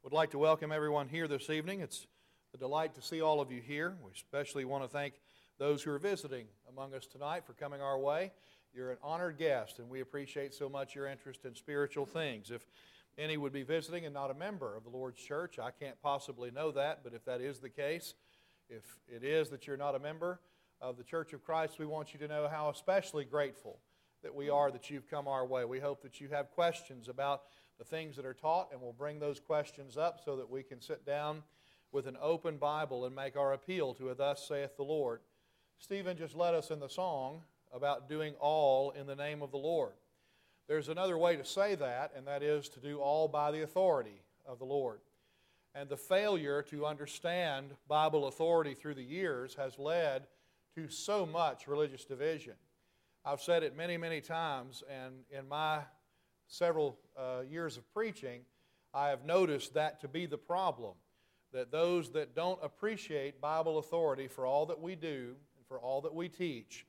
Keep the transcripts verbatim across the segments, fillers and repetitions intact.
Would like to welcome everyone here this evening. It's a delight to see all of you here. We especially want to thank those who are visiting among us tonight for coming our way. You're an honored guest, and we appreciate so much your interest in spiritual things. If any would be visiting and not a member of the Lord's church, I can't possibly know that, but if that is the case, if it is that you're not a member of the Church of Christ, we want you to know how especially grateful that we are that you've come our way. We hope that you have questions about the things that are taught, and we'll bring those questions up so that we can sit down with an open Bible and make our appeal to a "Thus saith the Lord." Stephen just led us in the song about doing all in the name of the Lord. There's another way to say that, and that is to do all by the authority of the Lord. And the failure to understand Bible authority through the years has led to so much religious division. I've said it many, many times, and in my several uh, years of preaching, I have noticed that to be the problem, that those that don't appreciate Bible authority for all that we do and for all that we teach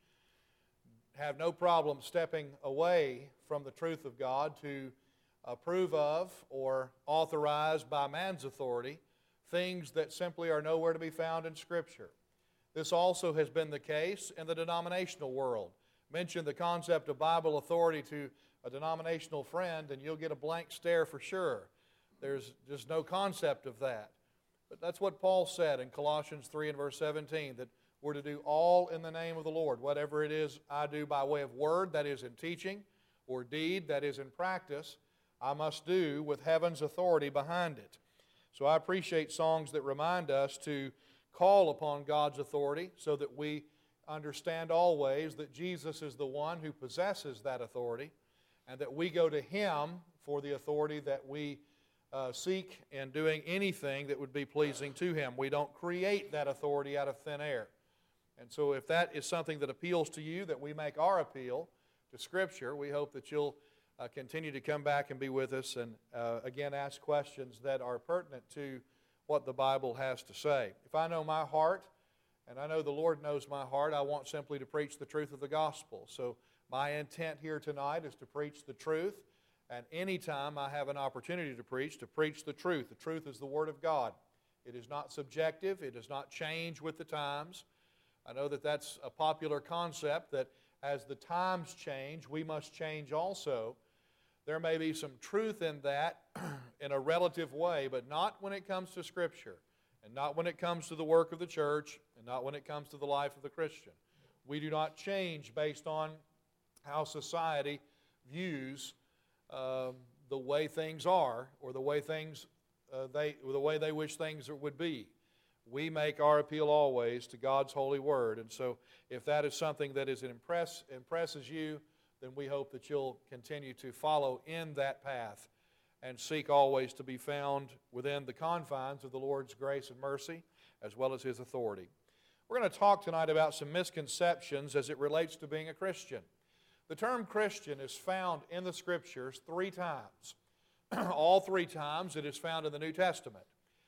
have no problem stepping away from the truth of God to approve of or authorize by man's authority things that simply are nowhere to be found in Scripture. This also has been the case in the denominational world. Mention the concept of Bible authority to a denominational friend and you'll get a blank stare for sure. There's just no concept of that. But that's what Paul said in Colossians three and verse seventeen, that we're to do all in the name of the Lord. Whatever it is I do by way of word, that is in teaching, or deed, that is in practice, I must do with heaven's authority behind it. So I appreciate songs that remind us to call upon God's authority so that we understand always that Jesus is the one who possesses that authority, and that we go to Him for the authority that we uh, seek in doing anything that would be pleasing to Him. We don't create that authority out of thin air. And so if that is something that appeals to you, that we make our appeal to Scripture, we hope that you'll uh, continue to come back and be with us and uh, again ask questions that are pertinent to what the Bible has to say. If I know my heart, and I know the Lord knows my heart, I want simply to preach the truth of the gospel. So my intent here tonight is to preach the truth, and anytime I have an opportunity to preach, to preach the truth. The truth is the Word of God. It is not subjective. It does not change with the times. I know that that's a popular concept, that as the times change, we must change also. There may be some truth in that in a relative way, but not when it comes to Scripture, and not when it comes to the work of the church, and not when it comes to the life of the Christian. We do not change based on how society views uh, the way things are, or the way things uh, they, or the way they wish things would be. We make our appeal always to God's holy word, and so if that is something that is impress, impresses you, then we hope that you'll continue to follow in that path and seek always to be found within the confines of the Lord's grace and mercy, as well as His authority. We're going to talk tonight about some misconceptions as it relates to being a Christian. The term Christian is found in the Scriptures three times. All three times it is found in the New Testament.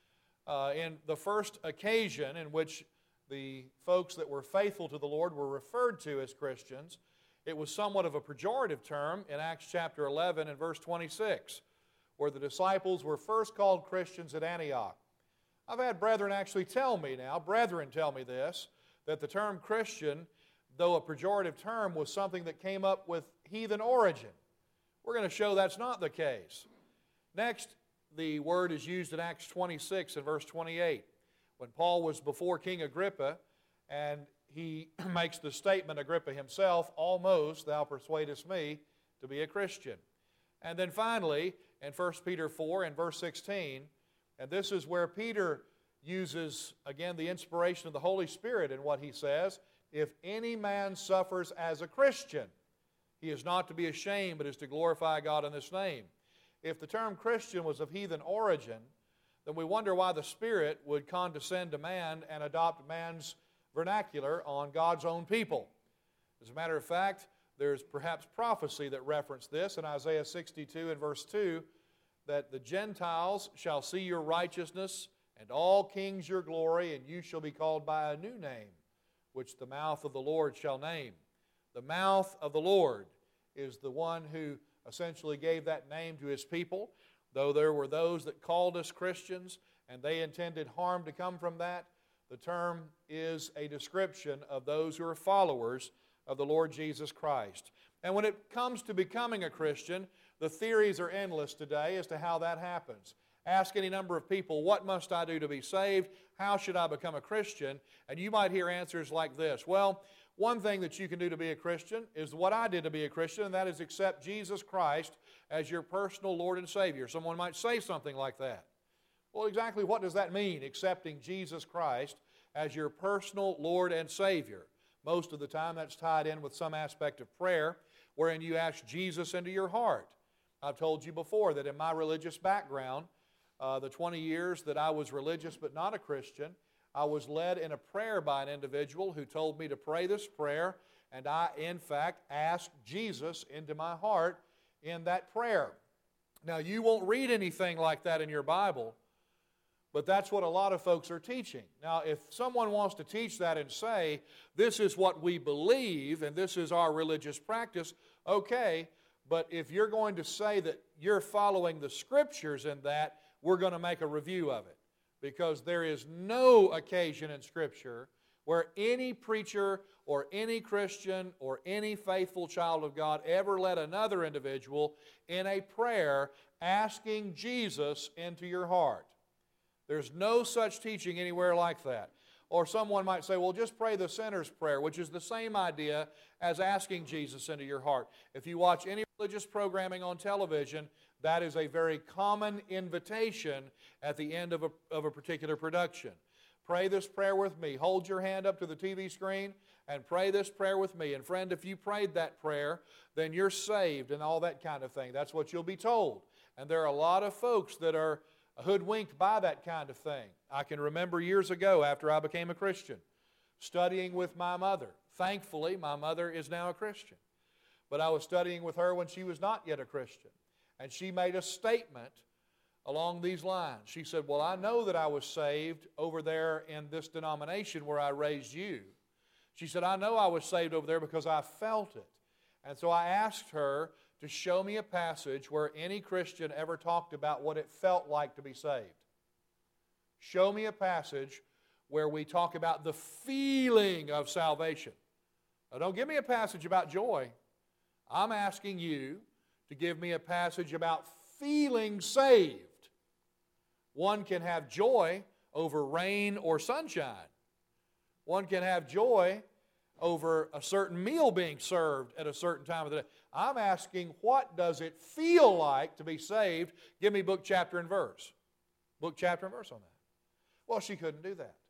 Uh, in the first occasion in which the folks that were faithful to the Lord were referred to as Christians, it was somewhat of a pejorative term in Acts chapter eleven and verse twenty-six, where the disciples were first called Christians at Antioch. I've had brethren actually tell me now, brethren tell me this, that the term Christian, though a pejorative term, was something that came up with heathen origin. We're going to show that's not the case. Next, the word is used in Acts twenty-six and verse twenty-eight, when Paul was before King Agrippa, and he makes the statement, Agrippa himself, "Almost thou persuadest me to be a Christian." And then finally, in First Peter four and verse sixteen, and this is where Peter uses, again, the inspiration of the Holy Spirit in what he says, "If any man suffers as a Christian, he is not to be ashamed, but is to glorify God in this name." If the term Christian was of heathen origin, then we wonder why the Spirit would condescend to man and adopt man's vernacular on God's own people. As a matter of fact, there's perhaps prophecy that referenced this in Isaiah sixty-two and verse two, that the Gentiles shall see your righteousness, and all kings your glory, and you shall be called by a new name, which the mouth of the Lord shall name. The mouth of the Lord is the one who essentially gave that name to His people. Though there were those that called us Christians and they intended harm to come from that, the term is a description of those who are followers of the Lord Jesus Christ. And when it comes to becoming a Christian, the theories are endless today as to how that happens. Ask any number of people, what must I do to be saved? How should I become a Christian? And you might hear answers like this. Well, one thing that you can do to be a Christian is what I did to be a Christian, and that is accept Jesus Christ as your personal Lord and Savior. Someone might say something like that. Well, exactly what does that mean, accepting Jesus Christ as your personal Lord and Savior? Most of the time that's tied in with some aspect of prayer wherein you ask Jesus into your heart. I've told you before that in my religious background, uh, the twenty years that I was religious but not a Christian, I was led in a prayer by an individual who told me to pray this prayer, and I, in fact, asked Jesus into my heart in that prayer. Now, you won't read anything like that in your Bible, but that's what a lot of folks are teaching. Now, if someone wants to teach that and say, this is what we believe and this is our religious practice, okay, but if you're going to say that you're following the Scriptures in that, we're going to make a review of it. Because there is no occasion in Scripture where any preacher or any Christian or any faithful child of God ever led another individual in a prayer asking Jesus into your heart. There's no such teaching anywhere like that. Or someone might say, well, just pray the sinner's prayer, which is the same idea as asking Jesus into your heart. If you watch any religious programming on television, that is a very common invitation at the end of a, of a particular production. Pray this prayer with me. Hold your hand up to the T V screen and pray this prayer with me. And friend, if you prayed that prayer, then you're saved and all that kind of thing. That's what you'll be told. And there are a lot of folks that are hoodwinked by that kind of thing. I can remember years ago after I became a Christian, studying with my mother. Thankfully, my mother is now a Christian. But I was studying with her when she was not yet a Christian. And she made a statement along these lines. She said, well, I know that I was saved over there in this denomination where I raised you. She said, I know I was saved over there because I felt it. And so I asked her to show me a passage where any Christian ever talked about what it felt like to be saved. Show me a passage where we talk about the feeling of salvation. Now, don't give me a passage about joy. I'm asking you to give me a passage about feeling saved. One can have joy over rain or sunshine. One can have joy over a certain meal being served at a certain time of the day. I'm asking, what does it feel like to be saved? Give me book, chapter, and verse. Book, chapter, and verse on that. Well, she couldn't do that.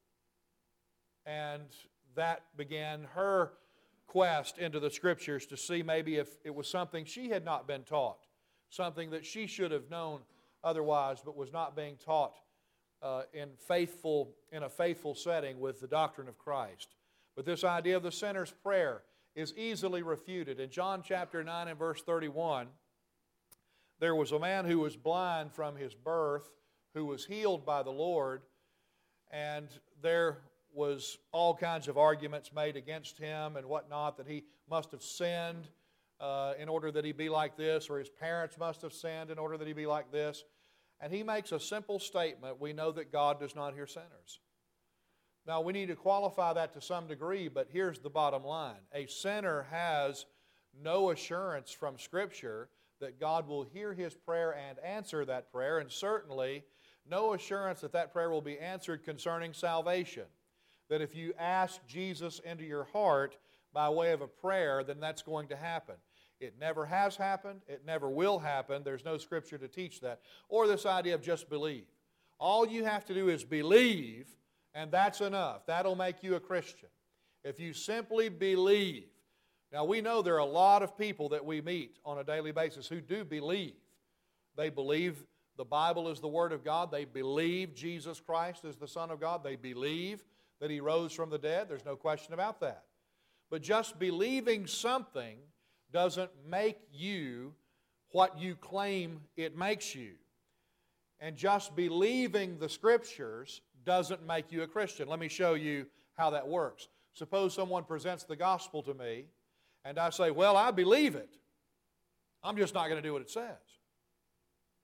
And that began her quest into the Scriptures to see maybe if it was something she had not been taught, something that she should have known otherwise but was not being taught uh, in faithful in a faithful setting with the doctrine of Christ. But this idea of the sinner's prayer is easily refuted. In John chapter nine and verse thirty-one, there was a man who was blind from his birth, who was healed by the Lord, and there was all kinds of arguments made against him and whatnot, that he must have sinned uh, in order that he be like this, or his parents must have sinned in order that he be like this. And he makes a simple statement: we know that God does not hear sinners. Now, we need to qualify that to some degree, but here's the bottom line. A sinner has no assurance from Scripture that God will hear his prayer and answer that prayer, and certainly no assurance that that prayer will be answered concerning salvation. That if you ask Jesus into your heart by way of a prayer, then that's going to happen. It never has happened. It never will happen. There's no Scripture to teach that. Or this idea of just believe. All you have to do is believe, and that's enough. That'll make you a Christian. If you simply believe. Now, we know there are a lot of people that we meet on a daily basis who do believe. They believe the Bible is the Word of God. They believe Jesus Christ is the Son of God. They believe that He rose from the dead. There's no question about that. But just believing something doesn't make you what you claim it makes you. And just believing the Scriptures doesn't make you a Christian. Let me show you how that works. Suppose someone presents the gospel to me, and I say, well, I believe it. I'm just not going to do what it says.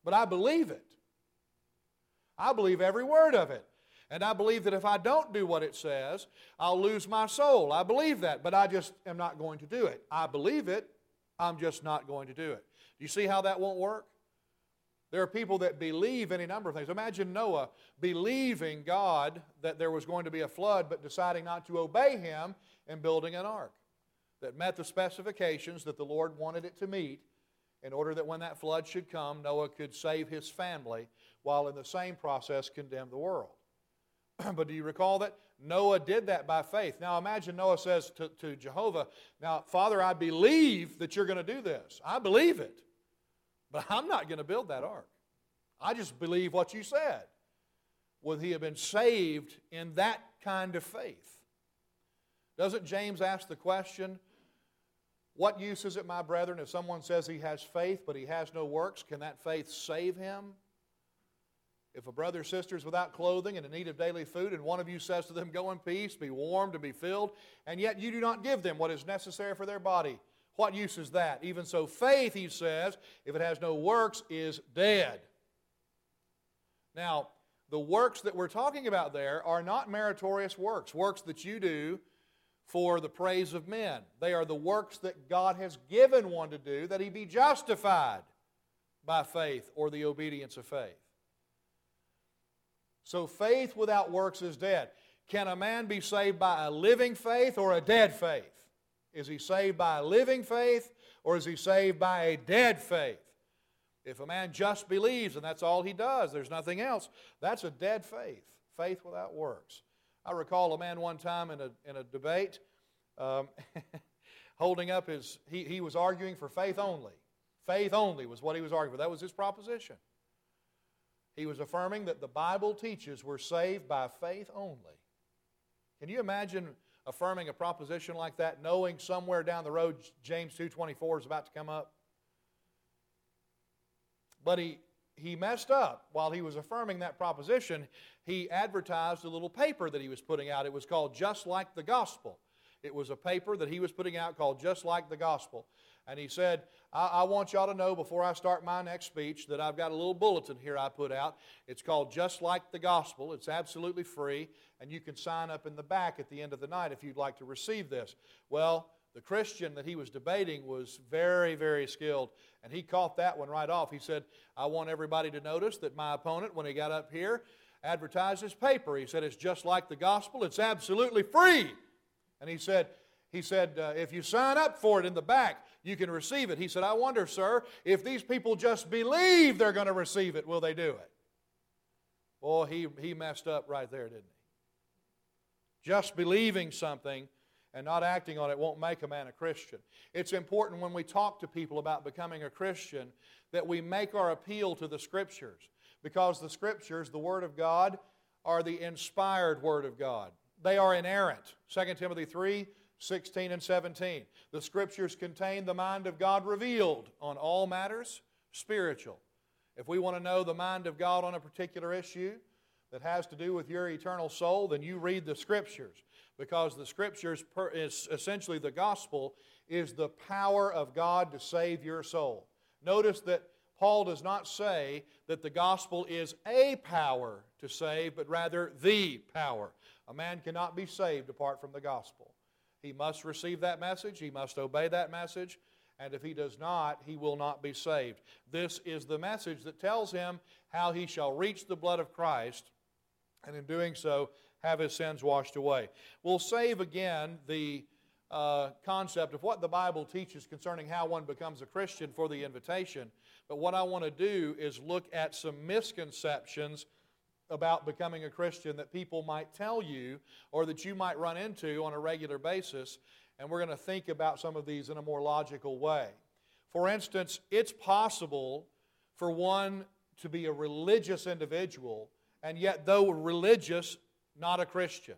but I believe it. I believe every word of it. And I believe that if I don't do what it says, I'll lose my soul. I believe that, but I just am not going to do it. I believe it, I'm just not going to do it. Do you see how that won't work? There are people that believe any number of things. Imagine Noah believing God that there was going to be a flood, but deciding not to obey Him and building an ark that met the specifications that the Lord wanted it to meet, in order that when that flood should come, Noah could save his family, while in the same process condemn the world. But do you recall that? Noah did that by faith. Now imagine Noah says to, to Jehovah, now, Father, I believe that you're going to do this. I believe it. But I'm not going to build that ark. I just believe what you said. Would he have been saved in that kind of faith? Doesn't James ask the question, what use is it, my brethren, if someone says he has faith but he has no works? Can that faith save him? If a brother or sister is without clothing and in need of daily food, and one of you says to them, go in peace, be warmed and be filled, and yet you do not give them what is necessary for their body, what use is that? Even so, faith, he says, if it has no works, is dead. Now, the works that we're talking about there are not meritorious works, works that you do for the praise of men. They are the works that God has given one to do, that he be justified by faith or the obedience of faith. So faith without works is dead. Can a man be saved by a living faith or a dead faith? Is he saved by a living faith or is he saved by a dead faith? If a man just believes and that's all he does, there's nothing else, that's a dead faith, faith without works. I recall a man one time in a, in a debate um, holding up his, he, he was arguing for faith only. Faith only was what he was arguing for. That was his proposition. He was affirming that the Bible teaches we're saved by faith only. Can you imagine affirming a proposition like that, knowing somewhere down the road James two twenty-four is about to come up? But he, he messed up. While he was affirming that proposition, he advertised a little paper that he was putting out. It was called Just Like the Gospel. It was a paper that he was putting out called Just Like the Gospel. And he said, I, I want y'all to know before I start my next speech that I've got a little bulletin here I put out. It's called Just Like the Gospel. It's absolutely free, and you can sign up in the back at the end of the night if you'd like to receive this. Well, the Christian that he was debating was very, very skilled, and he caught that one right off. He said, I want everybody to notice that my opponent, when he got up here, advertised his paper. He said, it's just like the gospel. It's absolutely free. And he said, he said, uh, if you sign up for it in the back, you can receive it. He said, I wonder, sir, if these people just believe they're going to receive it, will they do it? Boy, he, he messed up right there, didn't he? Just believing something and not acting on it won't make a man a Christian. It's important when we talk to people about becoming a Christian that we make our appeal to the Scriptures, because the Scriptures, the Word of God, are the inspired Word of God. They are inerrant. Second Timothy three, sixteen and seventeen. The Scriptures contain the mind of God revealed on all matters spiritual. If we want to know the mind of God on a particular issue that has to do with your eternal soul, then you read the Scriptures, because the Scriptures, per, is essentially the gospel, is the power of God to save your soul. Notice that Paul does not say that the gospel is a power to save, but rather the power. A man cannot be saved apart from the gospel. He must receive that message, he must obey that message, and if he does not, he will not be saved. This is the message that tells him how he shall reach the blood of Christ, and in doing so, have his sins washed away. We'll save again the uh, concept of what the Bible teaches concerning how one becomes a Christian for the invitation, but what I want to do is look at some misconceptions about becoming a Christian that people might tell you or that you might run into on a regular basis, and we're going to think about some of these in a more logical way. For instance, it's possible for one to be a religious individual and yet, though religious, not a Christian.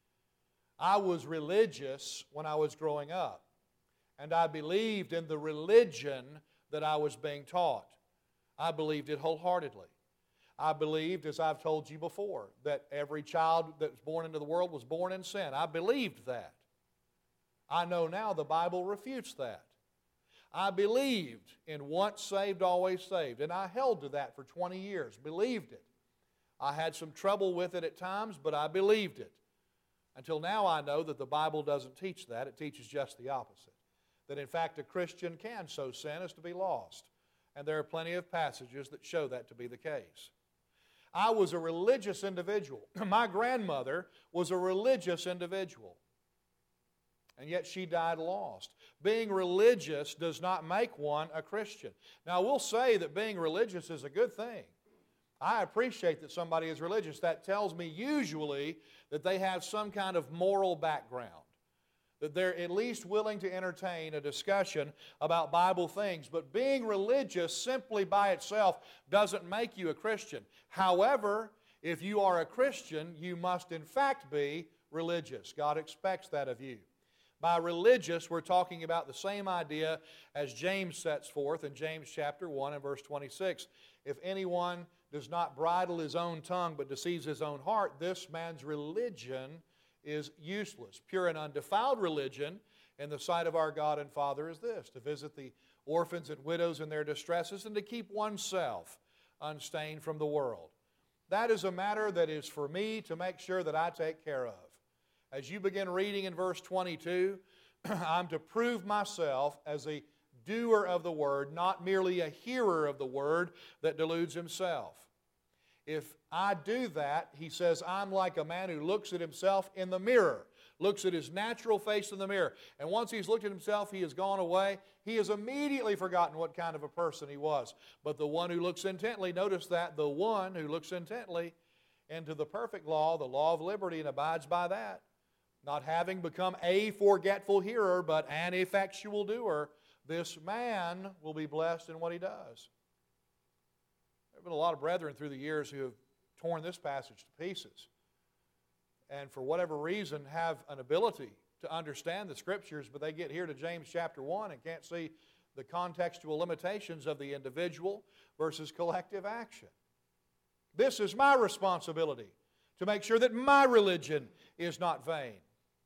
I was religious when I was growing up, and I believed in the religion that I was being taught. I believed it wholeheartedly. I believed, as I've told you before, that every child that was born into the world was born in sin. I believed that. I know now the Bible refutes that. I believed in once saved, always saved, and I held to that for twenty years, believed it. I had some trouble with it at times, but I believed it. Until now I know that the Bible doesn't teach that. It teaches just the opposite. That in fact a Christian can so sin as to be lost. And there are plenty of passages that show that to be the case. I was a religious individual. My grandmother was a religious individual. And yet she died lost. Being religious does not make one a Christian. Now, we'll say that being religious is a good thing. I appreciate that somebody is religious. That tells me usually that they have some kind of moral background, that they're at least willing to entertain a discussion about Bible things. But being religious simply by itself doesn't make you a Christian. However, if you are a Christian, you must in fact be religious. God expects that of you. By religious, we're talking about the same idea as James sets forth in James chapter one and verse twenty-six. If anyone does not bridle his own tongue but deceives his own heart, this man's religion is useless. Pure and undefiled religion in the sight of our God and Father is this: to visit the orphans and widows in their distresses and to keep oneself unstained from the world. That is a matter that is for me to make sure that I take care of. As you begin reading in verse twenty-two, I'm to prove myself as a doer of the Word, not merely a hearer of the Word that deludes himself. If I do that, he says, I'm like a man who looks at himself in the mirror, looks at his natural face in the mirror. And once he's looked at himself, he has gone away. He has immediately forgotten what kind of a person he was. But the one who looks intently, notice that, the one who looks intently into the perfect law, the law of liberty, and abides by that, not having become a forgetful hearer, but an effectual doer, this man will be blessed in what he does. There have been a lot of brethren through the years who have torn this passage to pieces, and for whatever reason have an ability to understand the Scriptures, but they get here to James chapter one and can't see the contextual limitations of the individual versus collective action. This is my responsibility, to make sure that my religion is not vain,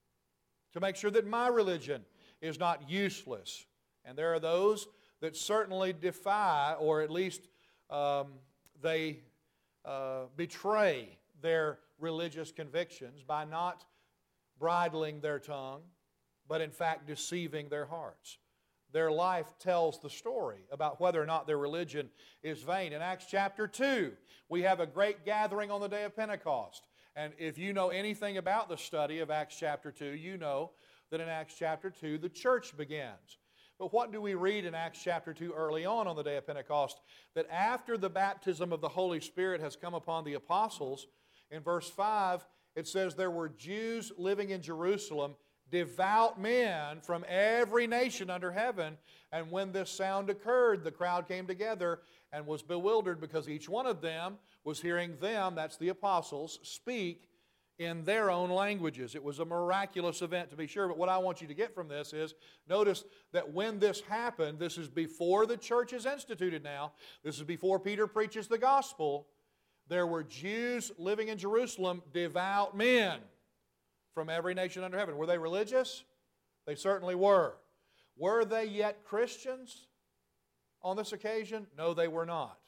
to make sure that my religion is not useless. And there are those that certainly defy, or at least um, they uh, betray their religious convictions by not bridling their tongue, but in fact deceiving their hearts. Their life tells the story about whether or not their religion is vain. In Acts chapter two, we have a great gathering on the day of Pentecost. And if you know anything about the study of Acts chapter two, you know that in Acts chapter two the church begins. But what do we read in Acts chapter two early on on the day of Pentecost? That after the baptism of the Holy Spirit has come upon the apostles, in verse five it says there were Jews living in Jerusalem, devout men from every nation under heaven. And when this sound occurred, the crowd came together and was bewildered because each one of them was hearing them, that's the apostles, speak in their own languages. It was a miraculous event to be sure, but what I want you to get from this is, notice that when this happened, this is before the church is instituted now, this is before Peter preaches the gospel, there were Jews living in Jerusalem, devout men from every nation under heaven. Were they religious? They certainly were. Were they yet Christians on this occasion? No, they were not.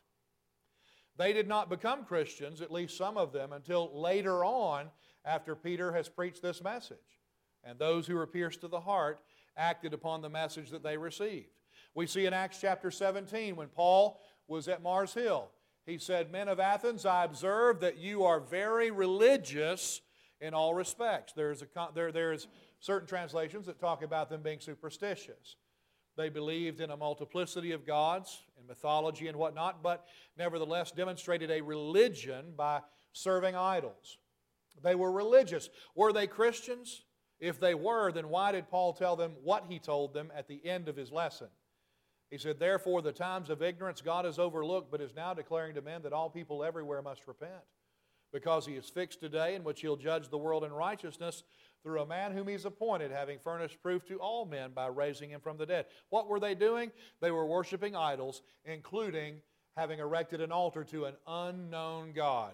They did not become Christians, at least some of them, until later on after Peter has preached this message. And those who were pierced to the heart acted upon the message that they received. We see in Acts chapter seventeen when Paul was at Mars Hill, he said, "Men of Athens, I observe that you are very religious in all respects." There's, a, there, there's certain translations that talk about them being superstitious. They believed in a multiplicity of gods, in mythology and whatnot, but nevertheless demonstrated a religion by serving idols. They were religious. Were they Christians? If they were, then why did Paul tell them what he told them at the end of his lesson? He said, "Therefore the times of ignorance God has overlooked, but is now declaring to men that all people everywhere must repent. Because he is fixed a day in which he'll judge the world in righteousness through a man whom he's appointed, having furnished proof to all men by raising him from the dead." What were they doing? They were worshiping idols, including having erected an altar to an unknown God.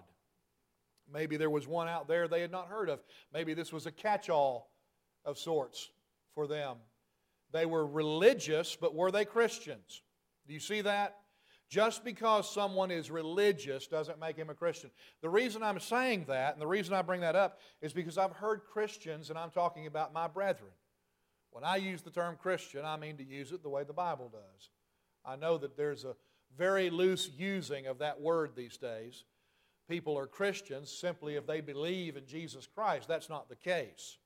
Maybe there was one out there they had not heard of. Maybe this was a catch-all of sorts for them. They were religious, but were they Christians? Do you see that? Just because someone is religious doesn't make him a Christian. The reason I'm saying that, and the reason I bring that up, is because I've heard Christians, and I'm talking about my brethren. When I use the term Christian, I mean to use it the way the Bible does. I know that there's a very loose using of that word these days. People are Christians simply if they believe in Jesus Christ. That's not the case.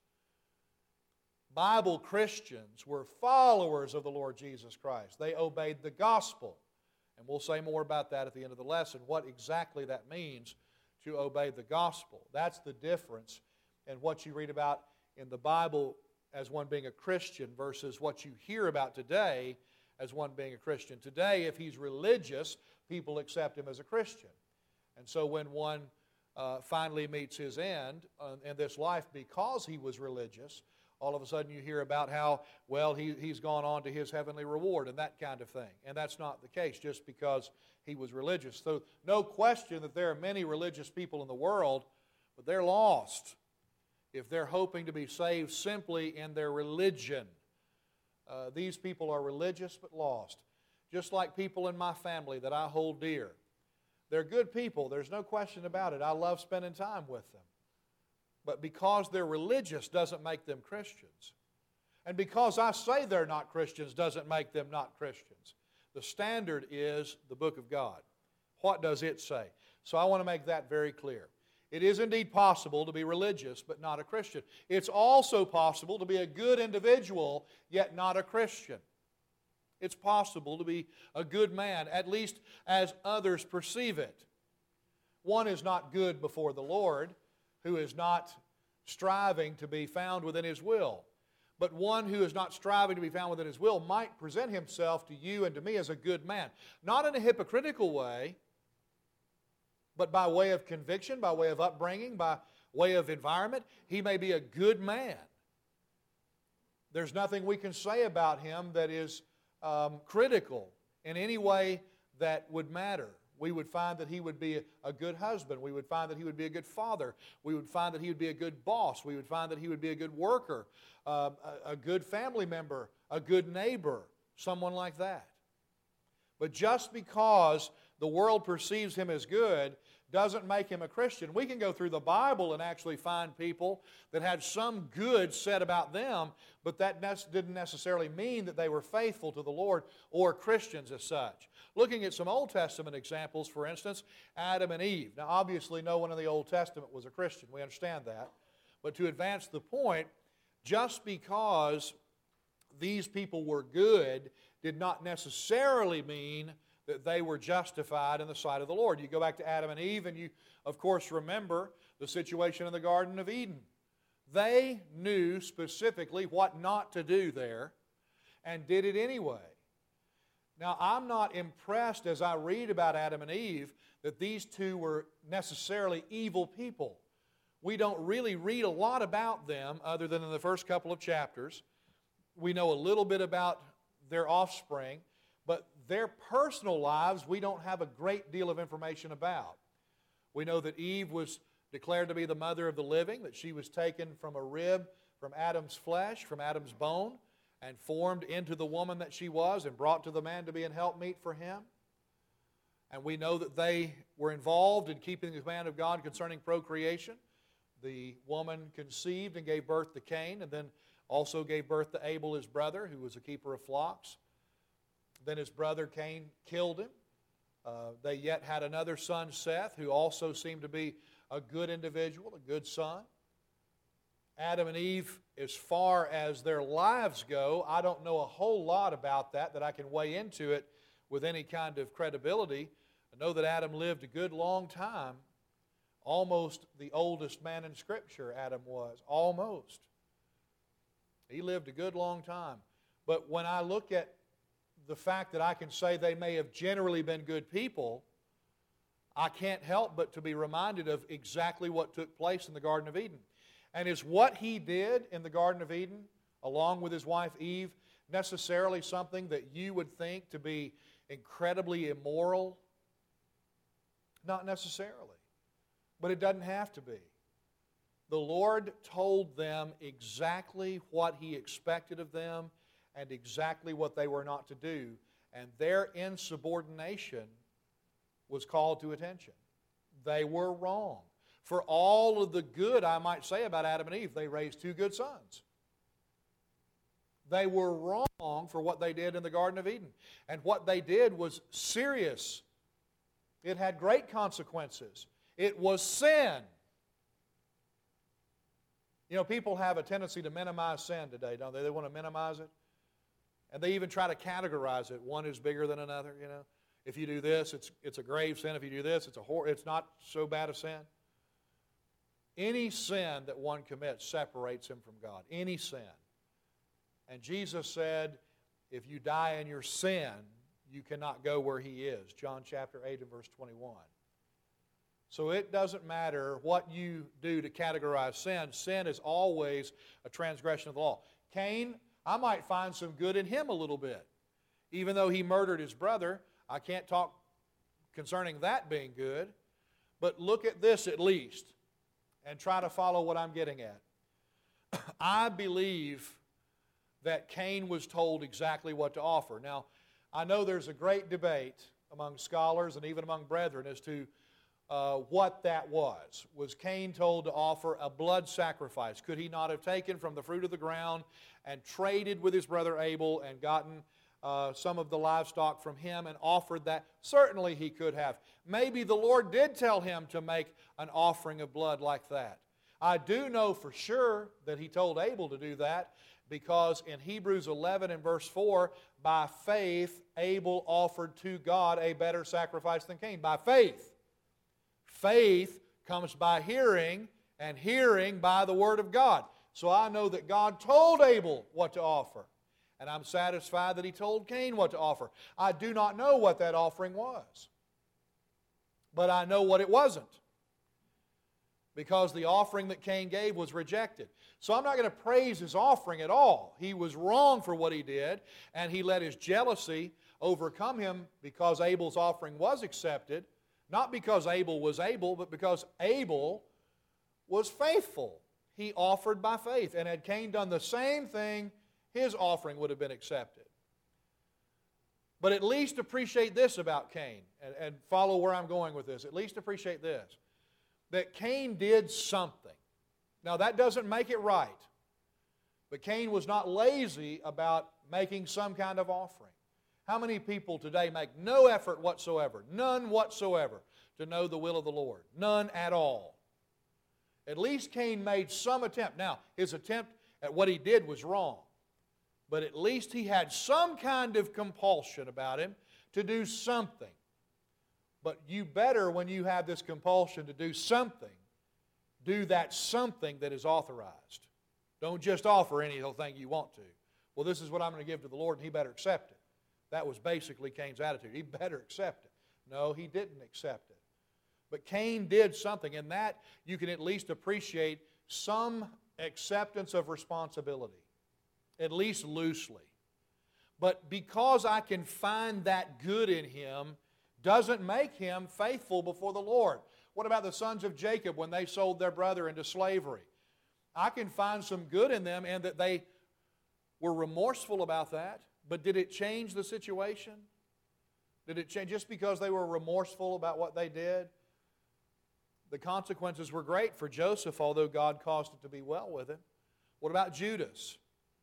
Bible Christians were followers of the Lord Jesus Christ. They obeyed the gospel. And we'll say more about that at the end of the lesson, what exactly that means to obey the gospel. That's the difference in what you read about in the Bible as one being a Christian versus what you hear about today as one being a Christian. Today, if he's religious, people accept him as a Christian. And so when one uh, finally meets his end uh, in this life because he was religious, all of a sudden you hear about how, well, he, he's gone on to his heavenly reward and that kind of thing. And that's not the case just because he was religious. So no question that there are many religious people in the world, but they're lost if they're hoping to be saved simply in their religion. Uh, these people are religious but lost. Just like people in my family that I hold dear. They're good people. There's no question about it. I love spending time with them. But because they're religious doesn't make them Christians. And because I say they're not Christians doesn't make them not Christians. The standard is the book of God. What does it say? So I want to make that very clear. It is indeed possible to be religious but not a Christian. It's also possible to be a good individual yet not a Christian. It's possible to be a good man, at least as others perceive it. One is not good before the Lord, who is not striving to be found within His will. But one who is not striving to be found within His will might present himself to you and to me as a good man. Not in a hypocritical way, but by way of conviction, by way of upbringing, by way of environment. He may be a good man. There's nothing we can say about him that is um, critical in any way that would matter. We would find that he would be a good husband. We would find that he would be a good father. We would find that he would be a good boss. We would find that he would be a good worker, uh, a, a good family member, a good neighbor, someone like that. But just because the world perceives him as good doesn't make him a Christian. We can go through the Bible and actually find people that had some good said about them, but that ne- didn't necessarily mean that they were faithful to the Lord or Christians as such. Looking at some Old Testament examples, for instance, Adam and Eve. Now, obviously, no one in the Old Testament was a Christian. We understand that. But to advance the point, just because these people were good did not necessarily mean that they were justified in the sight of the Lord. You go back to Adam and Eve, and you, of course, remember the situation in the Garden of Eden. They knew specifically what not to do there and did it anyway. Now, I'm not impressed as I read about Adam and Eve that these two were necessarily evil people. We don't really read a lot about them other than in the first couple of chapters. We know a little bit about their offspring, but their personal lives we don't have a great deal of information about. We know that Eve was declared to be the mother of the living, that she was taken from a rib from Adam's flesh, from Adam's bone, and formed into the woman that she was and brought to the man to be an helpmeet for him. And we know that they were involved in keeping the command of God concerning procreation. The woman conceived and gave birth to Cain, and then also gave birth to Abel, his brother, who was a keeper of flocks. Then his brother Cain killed him. Uh, they yet had another son, Seth, who also seemed to be a good individual, a good son. Adam and Eve, as far as their lives go, I don't know a whole lot about that that I can weigh into it with any kind of credibility. I know that Adam lived a good long time, almost the oldest man in Scripture, Adam was, almost. He lived a good long time. But when I look at the fact that I can say they may have generally been good people, I can't help but to be reminded of exactly what took place in the Garden of Eden. And is what he did in the Garden of Eden, along with his wife Eve, necessarily something that you would think to be incredibly immoral? Not necessarily. But it doesn't have to be. The Lord told them exactly what He expected of them and exactly what they were not to do, and their insubordination was called to attention. They were wrong. For all of the good, I might say, about Adam and Eve, they raised two good sons. They were wrong for what they did in the Garden of Eden. And what they did was serious. It had great consequences. It was sin. You know, people have a tendency to minimize sin today, don't they? They want to minimize it. And they even try to categorize it. One is bigger than another, you know. If you do this, it's, it's a grave sin. If you do this, it's a hor- it's not so bad a sin. Any sin that one commits separates him from God. Any sin. And Jesus said, if you die in your sin, you cannot go where He is. John chapter eight and verse twenty-one. So it doesn't matter what you do to categorize sin. Sin is always a transgression of the law. Cain, I might find some good in him a little bit. Even though he murdered his brother, I can't talk concerning that being good. But look at this at least, and try to follow what I'm getting at. I believe that Cain was told exactly what to offer. Now, I know there's a great debate among scholars and even among brethren as to uh, what that was. Was Cain told to offer a blood sacrifice? Could he not have taken from the fruit of the ground and traded with his brother Abel and gotten uh, some of the livestock from him and offered that? Certainly he could have. Maybe the Lord did tell him to make an offering of blood like that. I do know for sure that He told Abel to do that, because in Hebrews eleven and verse four, by faith Abel offered to God a better sacrifice than Cain. By faith. Faith comes by hearing, and hearing by the Word of God. So I know that God told Abel what to offer, and I'm satisfied that He told Cain what to offer. I do not know what that offering was, but I know what it wasn't, because the offering that Cain gave was rejected. So I'm not going to praise his offering at all. He was wrong for what he did, and he let his jealousy overcome him because Abel's offering was accepted, not because Abel was Abel, but because Abel was faithful. He offered by faith, and had Cain done the same thing, his offering would have been accepted. But at least appreciate this about Cain, and, and follow where I'm going with this. At least appreciate this, that Cain did something. Now, that doesn't make it right, but Cain was not lazy about making some kind of offering. How many people today make no effort whatsoever, none whatsoever, to know the will of the Lord? None at all. At least Cain made some attempt. Now, his attempt at what he did was wrong, but at least he had some kind of compulsion about him to do something. But you better, when you have this compulsion to do something, do that something that is authorized. Don't just offer anything you want to. Well, this is what I'm going to give to the Lord, and He better accept it. That was basically Cain's attitude. He better accept it. No, he didn't accept it. But Cain did something, and that you can at least appreciate some acceptance of responsibility, at least loosely. But because I can find that good in him, doesn't make him faithful before the Lord. What about the sons of Jacob when they sold their brother into slavery? I can find some good in them, and that they were remorseful about that, but did it change the situation? Did it change just because they were remorseful about what they did? The consequences were great for Joseph, although God caused it to be well with him. What about Judas?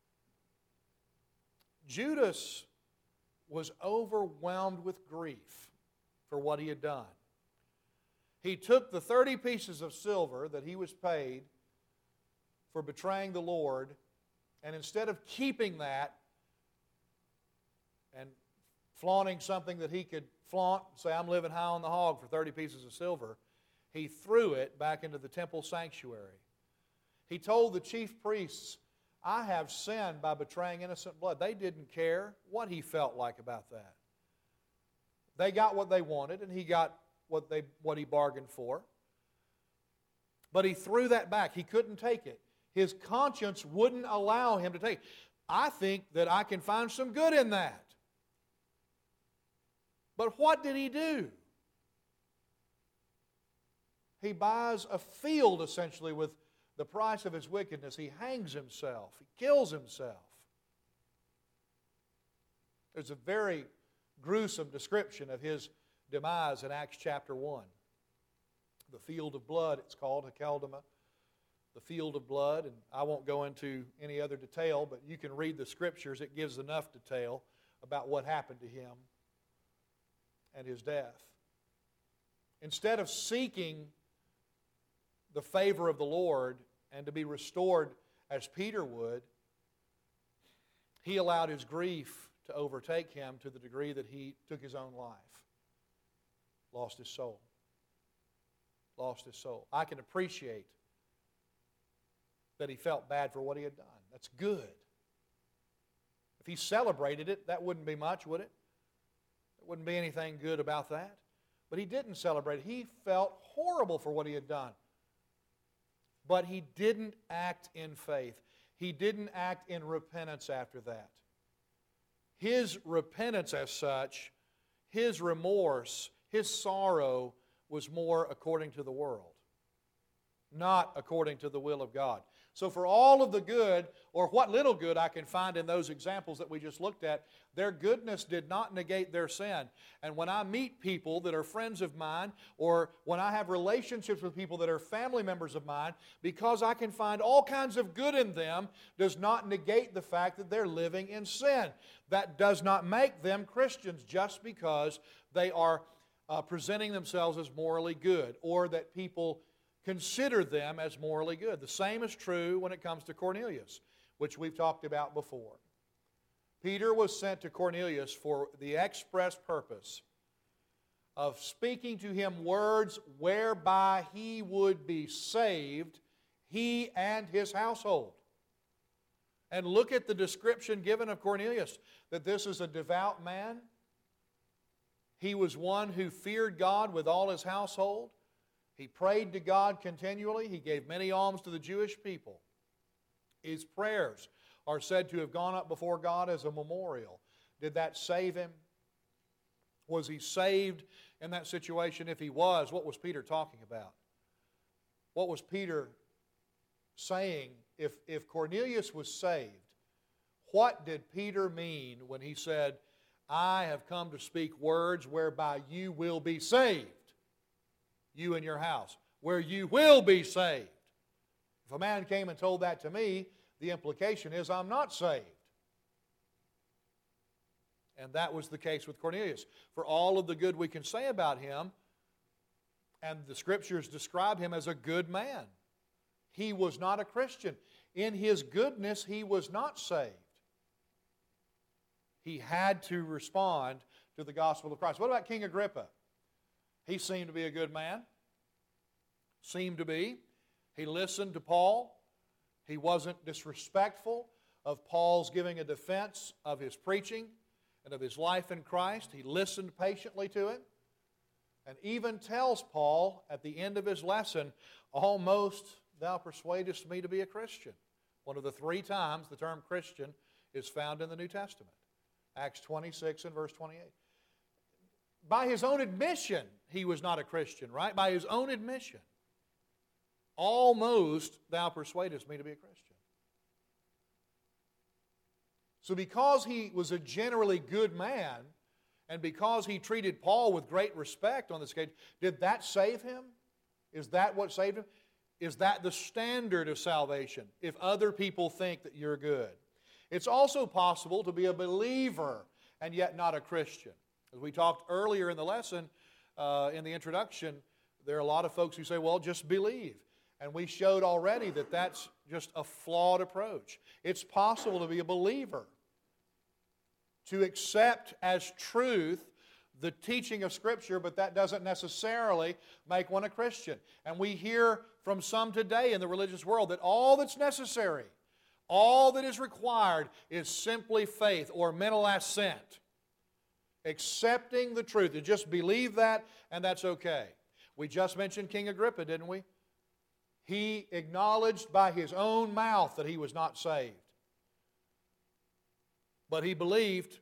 Judas was overwhelmed with grief for what he had done. He took the thirty pieces of silver that he was paid for betraying the Lord, and instead of keeping that and flaunting something that he could flaunt, say, I'm living high on the hog for thirty pieces of silver, he threw it back into the temple sanctuary. He told the chief priests, I have sinned by betraying innocent blood. They didn't care what he felt like about that. They got what they wanted, and he got what they what he bargained for. But he threw that back. He couldn't take it. His conscience wouldn't allow him to take it. I think that I can find some good in that. But what did he do? He buys a field, essentially, with the price of his wickedness. He hangs himself. He kills himself. There's a very gruesome description of his demise in Acts chapter one. The field of blood, it's called, Hakeldama. The field of blood, and I won't go into any other detail, but you can read the Scriptures. It gives enough detail about what happened to him and his death. Instead of seeking the favor of the Lord and to be restored as Peter would, he allowed his grief to overtake him to the degree that he took his own life. Lost his soul. Lost his soul. I can appreciate that he felt bad for what he had done. That's good. If he celebrated it, that wouldn't be much, would it? There wouldn't be anything good about that. But he didn't celebrate it. He felt horrible for what he had done. But he didn't act in faith. He didn't act in repentance after that. His repentance as such, his remorse, his sorrow was more according to the world, not according to the will of God. So for all of the good, or what little good I can find in those examples that we just looked at, their goodness did not negate their sin. And when I meet people that are friends of mine, or when I have relationships with people that are family members of mine, because I can find all kinds of good in them, does not negate the fact that they're living in sin. That does not make them Christians just because they are uh, presenting themselves as morally good, or that people consider them as morally good. The same is true when it comes to Cornelius, which we've talked about before. Peter was sent to Cornelius for the express purpose of speaking to him words whereby he would be saved, he and his household. And look at the description given of Cornelius, that this is a devout man. He was one who feared God with all his household. He prayed to God continually. He gave many alms to the Jewish people. His prayers are said to have gone up before God as a memorial. Did that save him? Was he saved in that situation? If he was, what was Peter talking about? What was Peter saying? If, if Cornelius was saved, what did Peter mean when he said, I have come to speak words whereby you will be saved? You and your house, where you will be saved. If a man came and told that to me, the implication is I'm not saved. And that was the case with Cornelius. For all of the good we can say about him, and the Scriptures describe him as a good man, he was not a Christian. In his goodness, he was not saved. He had to respond to the gospel of Christ. What about King Agrippa? He seemed to be a good man. Seemed to be. He listened to Paul. He wasn't disrespectful of Paul's giving a defense of his preaching and of his life in Christ. He listened patiently to it, and even tells Paul at the end of his lesson, almost thou persuadest me to be a Christian. One of the three times the term Christian is found in the New Testament. Acts twenty-six and verse twenty-eight. By his own admission, he was not a Christian, right? By his own admission. Almost thou persuadest me to be a Christian. So because he was a generally good man, and because he treated Paul with great respect on this occasion, did that save him? Is that what saved him? Is that the standard of salvation, if other people think that you're good? It's also possible to be a believer and yet not a Christian. As we talked earlier in the lesson, uh, in the introduction, there are a lot of folks who say, well, just believe. And we showed already that that's just a flawed approach. It's possible to be a believer, to accept as truth the teaching of Scripture, but that doesn't necessarily make one a Christian. And we hear from some today in the religious world that all that's necessary, all that is required is simply faith or mental assent. Accepting the truth. You just believe that, and that's okay. We just mentioned King Agrippa, didn't we? He acknowledged by his own mouth that he was not saved. But he believed.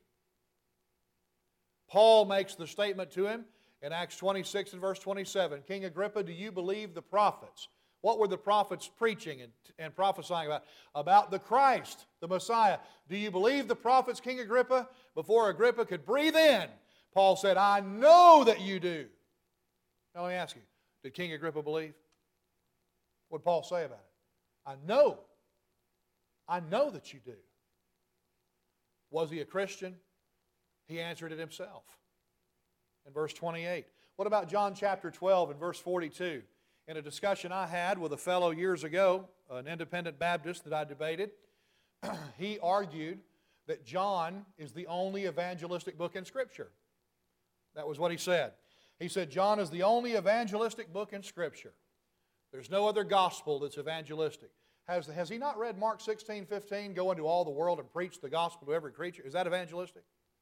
Paul makes the statement to him in Acts twenty-six and verse twenty-seven. King Agrippa, do you believe the prophets? What were the prophets preaching and, and prophesying about? About the Christ, the Messiah. Do you believe the prophets, King Agrippa? Before Agrippa could breathe in, Paul said, I know that you do. Now let me ask you, did King Agrippa believe? What did Paul say about it? I know. I know that you do. Was he a Christian? He answered it himself. In verse twenty-eight. What about John chapter twelve and verse forty-two? In a discussion I had with a fellow years ago, an independent Baptist that I debated, he argued that John is the only evangelistic book in Scripture. That was what he said. He said John is the only evangelistic book in Scripture. There's no other gospel that's evangelistic. Has, has he not read Mark sixteen fifteen, go into all the world and preach the gospel to every creature? Is that evangelistic?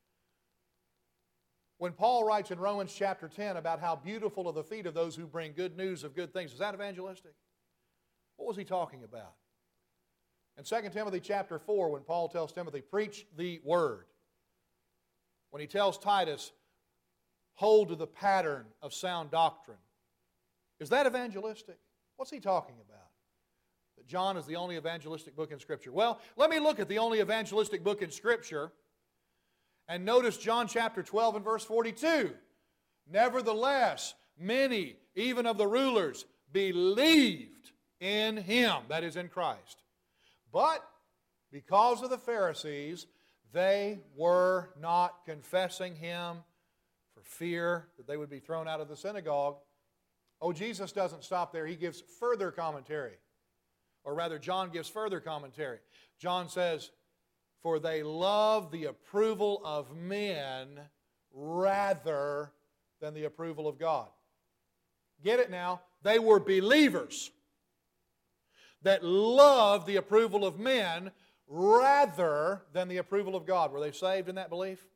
When Paul writes in Romans chapter ten about how beautiful are the feet of those who bring good news of good things, is that evangelistic? What was he talking about? In Second Timothy chapter four, when Paul tells Timothy, preach the word. When he tells Titus, hold to the pattern of sound doctrine. Is that evangelistic? What's he talking about? That John is the only evangelistic book in Scripture. Well, let me look at the only evangelistic book in Scripture and notice John chapter twelve and verse forty-two. Nevertheless, many, even of the rulers, believed in Him, that is in Christ. But because of the Pharisees, they were not confessing Him for fear that they would be thrown out of the synagogue. Oh, Jesus doesn't stop there. He gives further commentary. Or rather, John gives further commentary. John says, for they love the approval of men rather than the approval of God. Get it now? They were believers that loved the approval of men rather than the approval of God. Were they saved in that belief?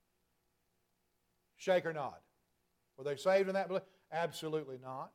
Shake or nod. Were they saved in that belief? Absolutely not.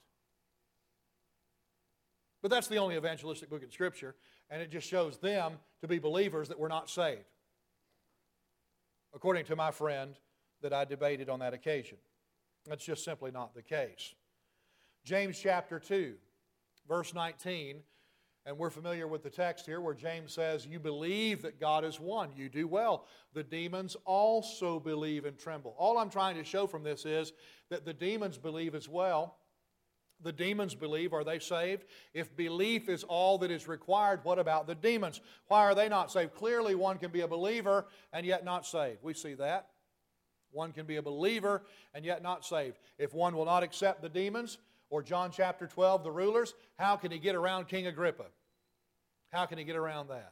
But that's the only evangelistic book in Scripture, and it just shows them to be believers that were not saved, according to my friend that I debated on that occasion. That's just simply not the case. James chapter two, verse nineteen, and we're familiar with the text here where James says, you believe that God is one. You do well. The demons also believe and tremble. All I'm trying to show from this is that the demons believe as well. The demons believe. Are they saved? If belief is all that is required, what about the demons? Why are they not saved? Clearly one can be a believer and yet not saved. We see that. One can be a believer and yet not saved. If one will not accept the demons, or John chapter twelve, the rulers, how can he get around King Agrippa? How can he get around that?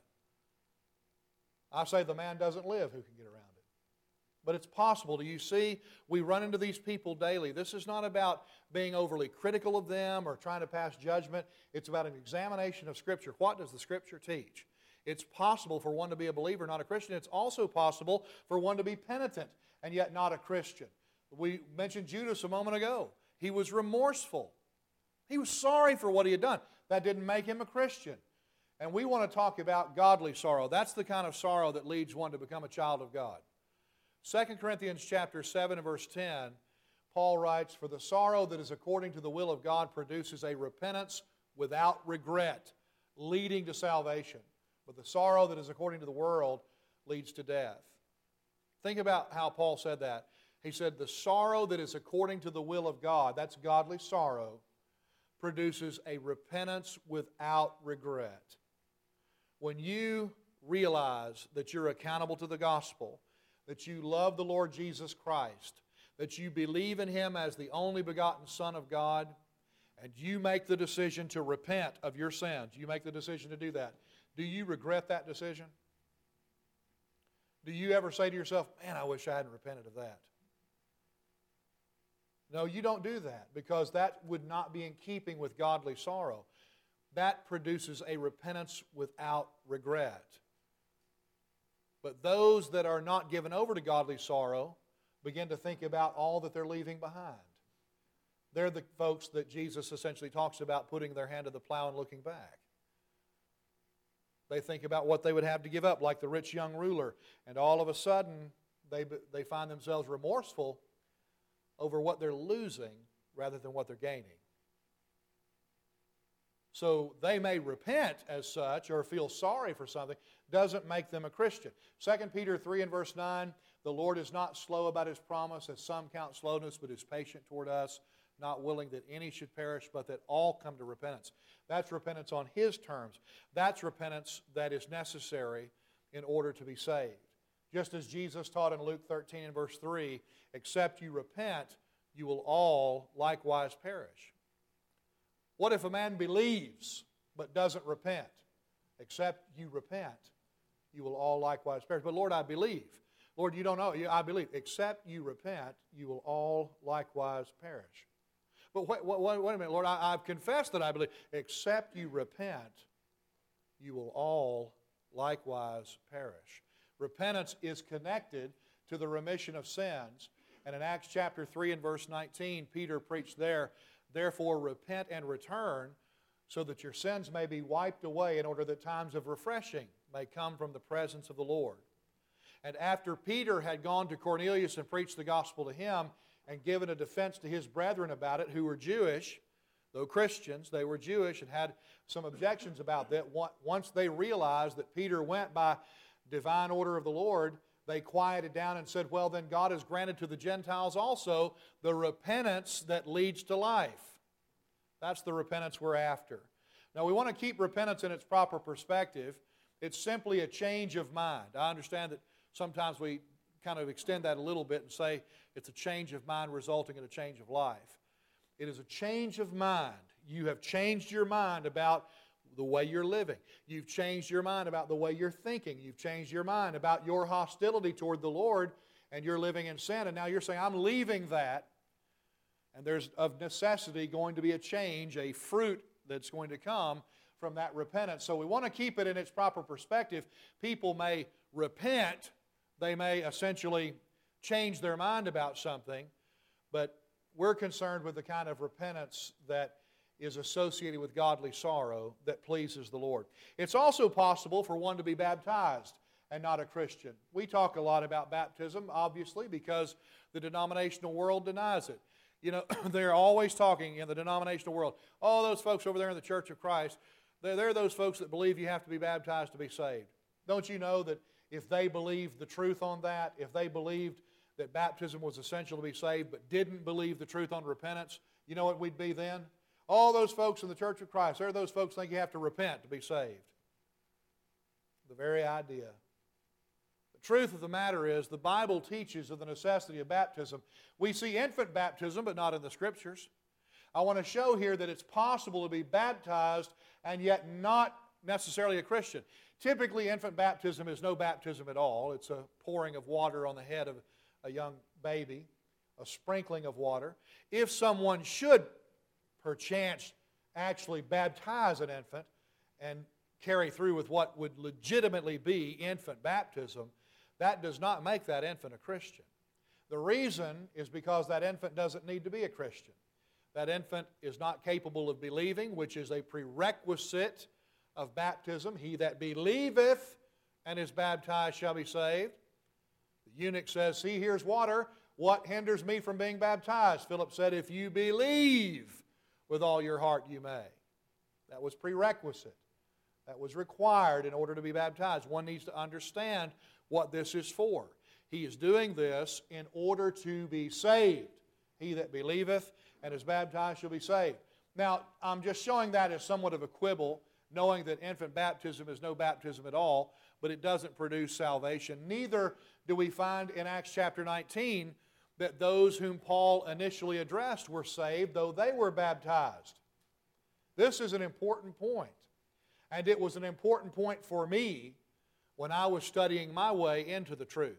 I say the man doesn't live who can get around it. But it's possible. Do you see? We run into these people daily. This is not about being overly critical of them or trying to pass judgment. It's about an examination of Scripture. What does the Scripture teach? It's possible for one to be a believer, not a Christian. It's also possible for one to be penitent and yet not a Christian. We mentioned Judas a moment ago. He was remorseful. He was sorry for what he had done. That didn't make him a Christian. And we want to talk about godly sorrow. That's the kind of sorrow that leads one to become a child of God. Second Corinthians chapter seven and verse ten, Paul writes, for the sorrow that is according to the will of God produces a repentance without regret, leading to salvation. But the sorrow that is according to the world leads to death. Think about how Paul said that. He said, the sorrow that is according to the will of God, that's godly sorrow, produces a repentance without regret. When you realize that you're accountable to the gospel, that you love the Lord Jesus Christ, that you believe in Him as the only begotten Son of God, and you make the decision to repent of your sins, you make the decision to do that, do you regret that decision? Do you ever say to yourself, man, I wish I hadn't repented of that? No, you don't do that, because that would not be in keeping with godly sorrow. That produces a repentance without regret. But those that are not given over to godly sorrow begin to think about all that they're leaving behind. They're the folks that Jesus essentially talks about putting their hand to the plow and looking back. They think about what they would have to give up, like the rich young ruler, and all of a sudden they, they find themselves remorseful over what they're losing rather than what they're gaining. So they may repent as such or feel sorry for something, doesn't make them a Christian. Second Peter three and verse nine, the Lord is not slow about His promise, as some count slowness, but is patient toward us, not willing that any should perish, but that all come to repentance. That's repentance on His terms. That's repentance that is necessary in order to be saved. Just as Jesus taught in Luke thirteen and verse three, except you repent, you will all likewise perish. What if a man believes but doesn't repent? Except you repent, you will all likewise perish. But Lord, I believe. Lord, you don't know. I believe. Except you repent, you will all likewise perish. But wait, wait, wait a minute, Lord, I, I've confessed that I believe. Except you repent, you will all likewise perish. Repentance is connected to the remission of sins. And in Acts chapter three and verse nineteen, Peter preached there, therefore repent and return, so that your sins may be wiped away, in order that times of refreshing may come from the presence of the Lord. And after Peter had gone to Cornelius and preached the gospel to him and given a defense to his brethren about it, who were Jewish, though Christians, they were Jewish and had some objections about that. Once they realized that Peter went by divine order of the Lord, they quieted down and said, well, then God has granted to the Gentiles also the repentance that leads to life. That's the repentance we're after. Now, we want to keep repentance in its proper perspective. It's simply a change of mind. I understand that sometimes we kind of extend that a little bit and say it's a change of mind resulting in a change of life. It is a change of mind. You have changed your mind about the way you're living. You've changed your mind about the way you're thinking. You've changed your mind about your hostility toward the Lord, and you're living in sin. And now you're saying, I'm leaving that. And there's of necessity going to be a change, a fruit that's going to come from that repentance. So we want to keep it in its proper perspective. People may repent. They may essentially change their mind about something. But we're concerned with the kind of repentance that is associated with godly sorrow that pleases the Lord. It's also possible for one to be baptized and not a Christian. We talk a lot about baptism, obviously, because the denominational world denies it. You know, they're always talking in the denominational world, oh, those folks over there in the Church of Christ, they're, they're those folks that believe you have to be baptized to be saved. Don't you know that if they believed the truth on that, if they believed that baptism was essential to be saved but didn't believe the truth on repentance, you know what we'd be then? All those folks in the Church of Christ, they're those folks think you have to repent to be saved. The very idea. The truth of the matter is the Bible teaches of the necessity of baptism. We see infant baptism, but not in the Scriptures. I want to show here that it's possible to be baptized and yet not necessarily a Christian. Typically, infant baptism is no baptism at all. It's a pouring of water on the head of a young baby, a sprinkling of water. If someone should perchance actually baptize an infant and carry through with what would legitimately be infant baptism, that does not make that infant a Christian. The reason is because that infant doesn't need to be a Christian. That infant is not capable of believing, which is a prerequisite of baptism. He that believeth and is baptized shall be saved. The eunuch says, see, here's water. What hinders me from being baptized? Philip said, if you believe with all your heart you may. That was prerequisite. That was required in order to be baptized. One needs to understand what this is for. He is doing this in order to be saved. He that believeth and is baptized shall be saved. Now, I'm just showing that as somewhat of a quibble, knowing that infant baptism is no baptism at all, but it doesn't produce salvation. Neither do we find in Acts chapter nineteen that those whom Paul initially addressed were saved, though they were baptized. This is an important point. And it was an important point for me when I was studying my way into the truth.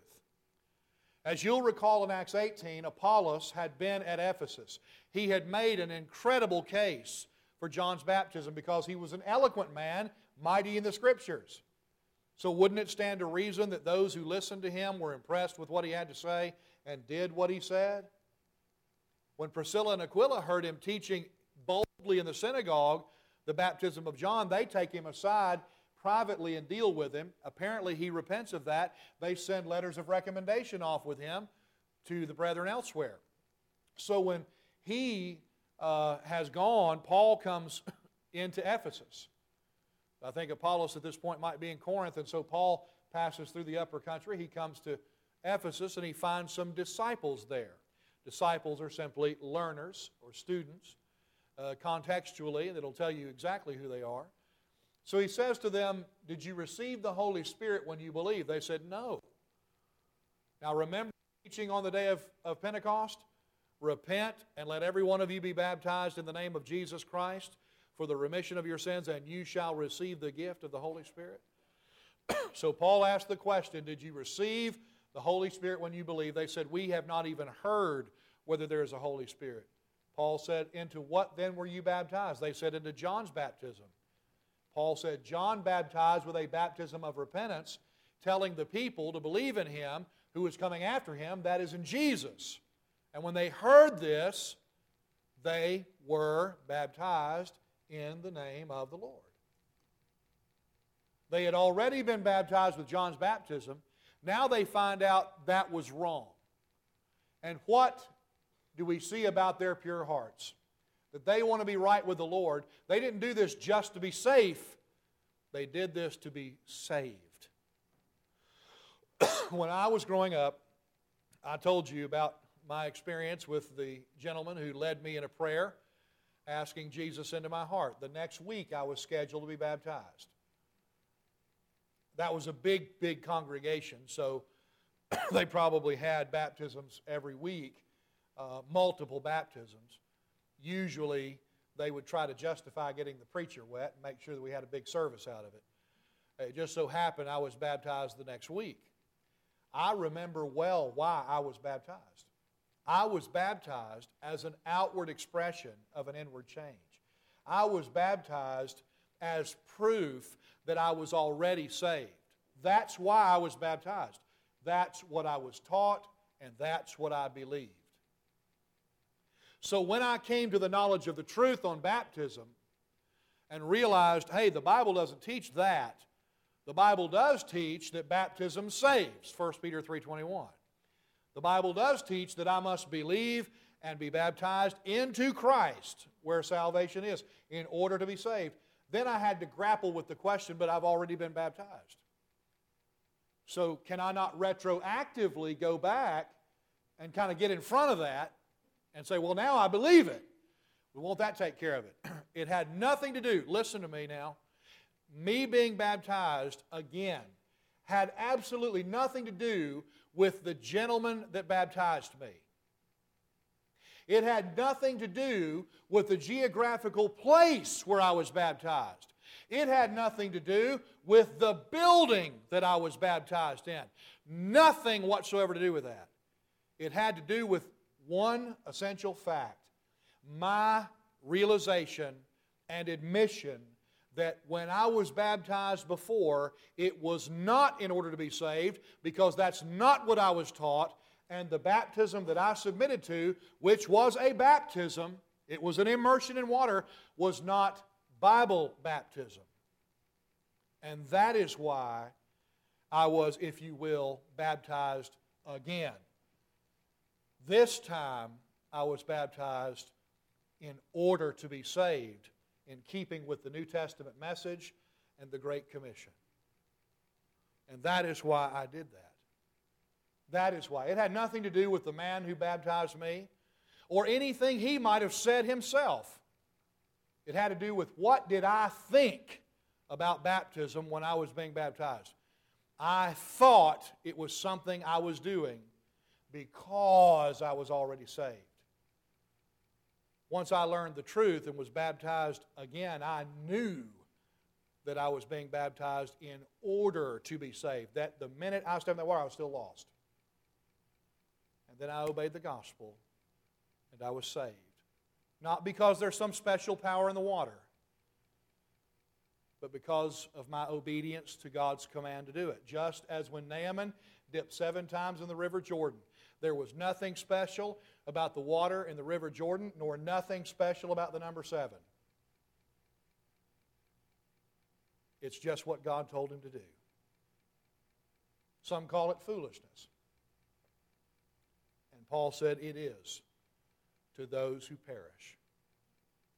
As you'll recall in Acts eighteen, Apollos had been at Ephesus. He had made an incredible case for John's baptism because he was an eloquent man, mighty in the Scriptures. So wouldn't it stand to reason that those who listened to him were impressed with what he had to say and did what he said? When Priscilla and Aquila heard him teaching boldly in the synagogue the baptism of John, they take him aside privately and deal with him. Apparently he repents of that. They send letters of recommendation off with him to the brethren elsewhere. So when he uh, has gone, Paul comes into Ephesus. I think Apollos at this point might be in Corinth, and so Paul passes through the upper country. He comes to Ephesus, and he finds some disciples there. Disciples are simply learners or students, uh, contextually, that'll tell you exactly who they are. So he says to them, did you receive the Holy Spirit when you believed? They said, no. Now remember teaching on the day of, of Pentecost? Repent and let every one of you be baptized in the name of Jesus Christ for the remission of your sins, and you shall receive the gift of the Holy Spirit. So Paul asked the question, did you receive the Holy Spirit when you believed? They said, we have not even heard whether there is a Holy Spirit. Paul said, into what then were you baptized? They said, into John's baptism. Paul said, John baptized with a baptism of repentance, telling the people to believe in him who is coming after him, that is in Jesus. And when they heard this, they were baptized in the name of the Lord. They had already been baptized with John's baptism. Now they find out that was wrong. And what do we see about their pure hearts? That they want to be right with the Lord. They didn't do this just to be safe. They did this to be saved. When I was growing up, I told you about my experience with the gentleman who led me in a prayer asking Jesus into my heart. The next week I was scheduled to be baptized. That was a big, big congregation, so they probably had baptisms every week, uh, multiple baptisms. Usually they would try to justify getting the preacher wet and make sure that we had a big service out of it. It just so happened I was baptized the next week. I remember well why I was baptized. I was baptized as an outward expression of an inward change. I was baptized as proof that I was already saved. That's why I was baptized. That's what I was taught, and that's what I believed. So when I came to the knowledge of the truth on baptism and realized, hey, the Bible doesn't teach that. The Bible does teach that baptism saves, First Peter three twenty-one. The Bible does teach that I must believe and be baptized into Christ, where salvation is, in order to be saved. Then I had to grapple with the question, but I've already been baptized. So can I not retroactively go back and kind of get in front of that and say, well, now I believe it? Well, won't that take care of it? It had nothing to do, listen to me now, me being baptized again had absolutely nothing to do with the gentleman that baptized me. It had nothing to do with the geographical place where I was baptized. It had nothing to do with the building that I was baptized in. Nothing whatsoever to do with that. It had to do with one essential fact: my realization and admission that when I was baptized before, it was not in order to be saved, because that's not what I was taught, and the baptism that I submitted to, which was a baptism, it was an immersion in water, was not Bible baptism. And that is why I was, if you will, baptized again. This time I was baptized in order to be saved, in keeping with the New Testament message and the Great Commission. And that is why I did that. That is why. It had nothing to do with the man who baptized me or anything he might have said himself. It had to do with what did I think about baptism when I was being baptized. I thought it was something I was doing because I was already saved. Once I learned the truth and was baptized again, I knew that I was being baptized in order to be saved. That the minute I stepped in that water, I was still lost. And then I obeyed the gospel, and I was saved. Not because there's some special power in the water, but because of my obedience to God's command to do it. Just as when Naaman dipped seven times in the river Jordan, there was nothing special about the water in the river Jordan, nor nothing special about the number seven. It's just what God told him to do. Some call it foolishness. And Paul said it is to those who perish.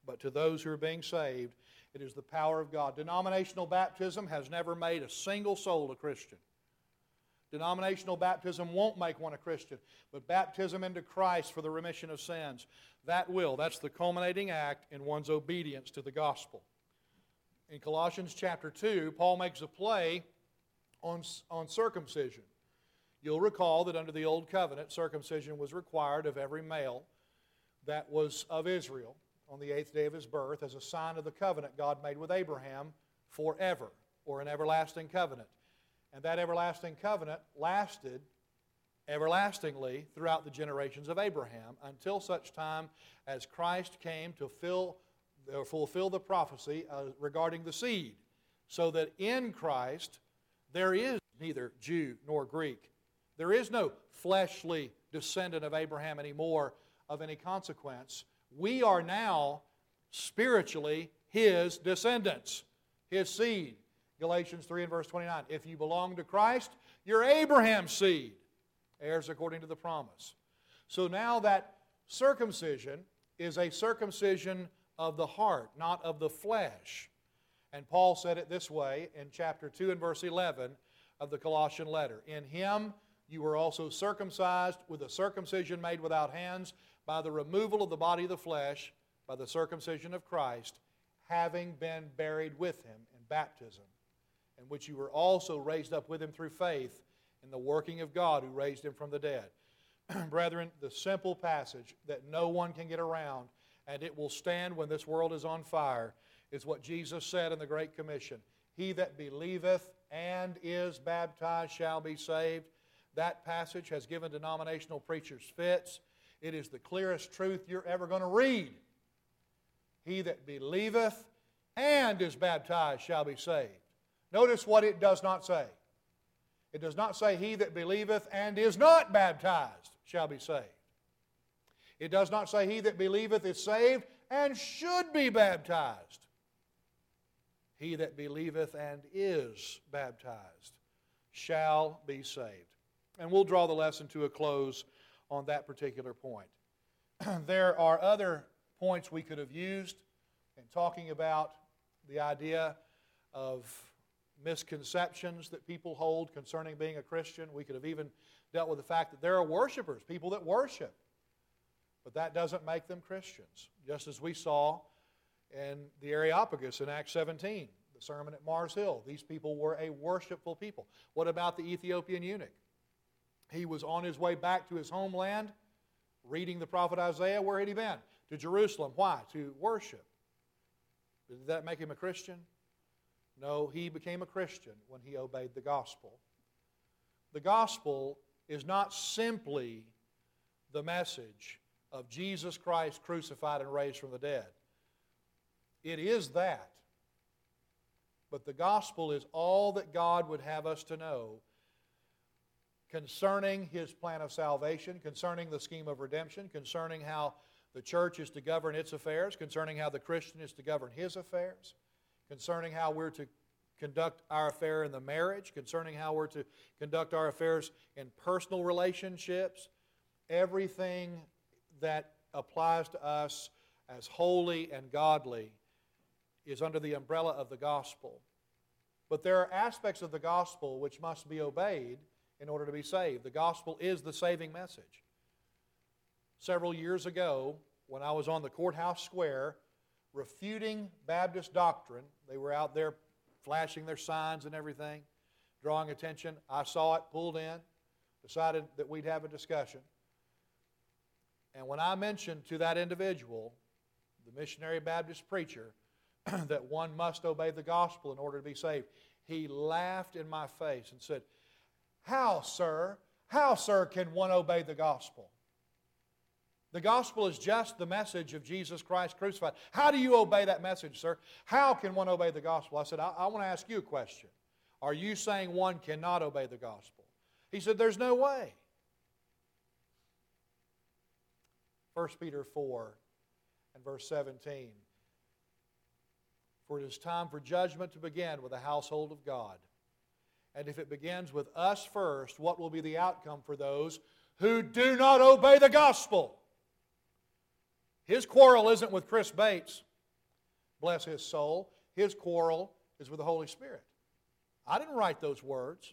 But to those who are being saved, it is the power of God. Denominational baptism has never made a single soul a Christian. Denominational baptism won't make one a Christian, but baptism into Christ for the remission of sins, that will. That's the culminating act in one's obedience to the gospel. In Colossians chapter two, Paul makes a play on, on circumcision. You'll recall that under the Old Covenant, circumcision was required of every male that was of Israel on the eighth day of his birth as a sign of the covenant God made with Abraham forever, or an everlasting covenant. And that everlasting covenant lasted everlastingly throughout the generations of Abraham until such time as Christ came to fill, or fulfill the prophecy uh, regarding the seed, so that in Christ there is neither Jew nor Greek. There is no fleshly descendant of Abraham anymore of any consequence. We are now spiritually his descendants, his seed. Galatians three and verse twenty-nine. If you belong to Christ, you're Abraham's seed, heirs according to the promise. So now that circumcision is a circumcision of the heart, not of the flesh. And Paul said it this way in chapter two and verse eleven of the Colossian letter. In him you were also circumcised with a circumcision made without hands by the removal of the body of the flesh, by the circumcision of Christ, having been buried with him in baptism, in which you were also raised up with him through faith in the working of God who raised him from the dead. Brethren, the simple passage that no one can get around, and it will stand when this world is on fire, is what Jesus said in the Great Commission. He that believeth and is baptized shall be saved. That passage has given denominational preachers fits. It is the clearest truth you're ever going to read. He that believeth and is baptized shall be saved. Notice what it does not say. It does not say, he that believeth and is not baptized shall be saved. It does not say, he that believeth is saved and should be baptized. He that believeth and is baptized shall be saved. And we'll draw the lesson to a close on that particular point. There are other points we could have used in talking about the idea of misconceptions that people hold concerning being a Christian. We could have even dealt with the fact that there are worshipers, people that worship. But that doesn't make them Christians. Just as we saw in the Areopagus in Acts seventeen, the sermon at Mars Hill. These people were a worshipful people. What about the Ethiopian eunuch? He was on his way back to his homeland, reading the prophet Isaiah. Where had he been? To Jerusalem. Why? To worship. Did that make him a Christian? No, he became a Christian when he obeyed the gospel. The gospel is not simply the message of Jesus Christ crucified and raised from the dead. It is that. But the gospel is all that God would have us to know concerning His plan of salvation, concerning the scheme of redemption, concerning how the church is to govern its affairs, concerning how the Christian is to govern his affairs, concerning how we're to conduct our affair in the marriage, concerning how we're to conduct our affairs in personal relationships. Everything that applies to us as holy and godly is under the umbrella of the gospel. But there are aspects of the gospel which must be obeyed in order to be saved. The gospel is the saving message. Several years ago, when I was on the courthouse square refuting Baptist doctrine, they were out there flashing their signs and everything, drawing attention. I saw it, pulled in, decided that we'd have a discussion. And when I mentioned to that individual, the missionary Baptist preacher, that one must obey the gospel in order to be saved, he laughed in my face and said, "How, sir? How, sir, can one obey the gospel? The gospel is just the message of Jesus Christ crucified. How do you obey that message, sir? How can one obey the gospel?" I said, I, I want to ask you a question. Are you saying one cannot obey the gospel? He said, "There's no way." First Peter four and verse seventeen. "For it is time for judgment to begin with the household of God. And if it begins with us first, what will be the outcome for those who do not obey the gospel?" His quarrel isn't with Chris Bates. bless his soul. His quarrel is with the Holy Spirit. I didn't write those words.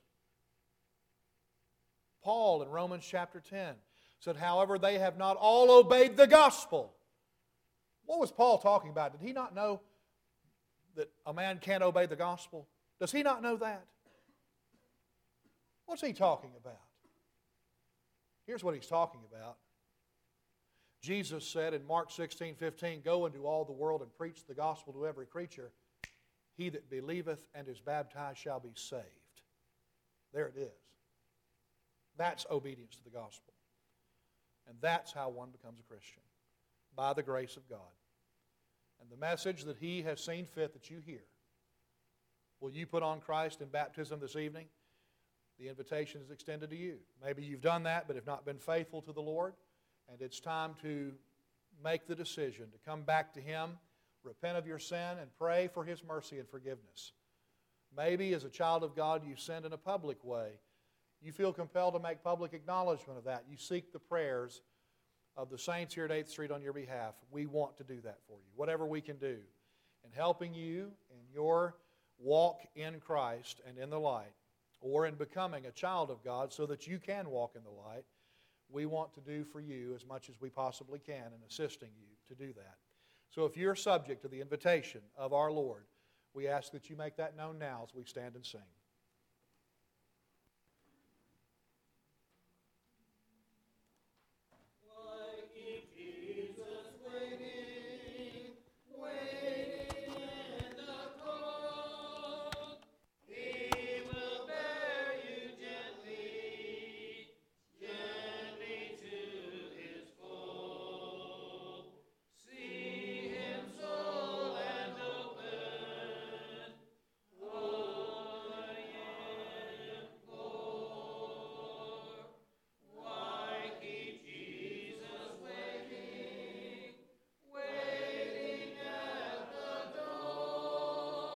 Paul in Romans chapter ten said, however, they have not all obeyed the gospel. What was Paul talking about? Did he not know that a man can't obey the gospel? Does he not know that? What's he talking about? Here's what he's talking about. Jesus said in Mark sixteen fifteen, go into all the world and preach the gospel to every creature. He that believeth and is baptized shall be saved. There it is. That's obedience to the gospel. And that's how one becomes a Christian, by the grace of God. And the message that He has seen fit that you hear, will you put on Christ in baptism this evening? The invitation is extended to you. Maybe you've done that but have not been faithful to the Lord, and it's time to make the decision to come back to Him, repent of your sin, and pray for His mercy and forgiveness. Maybe as a child of God you sinned in a public way. You feel compelled to make public acknowledgement of that. You seek the prayers of the saints here at eighth Street on your behalf. We want to do that for you, whatever we can do in helping you in your walk in Christ and in the light, or in becoming a child of God so that you can walk in the light. We want to do for you as much as we possibly can in assisting you to do that. So if you're subject to the invitation of our Lord, we ask that you make that known now as we stand and sing.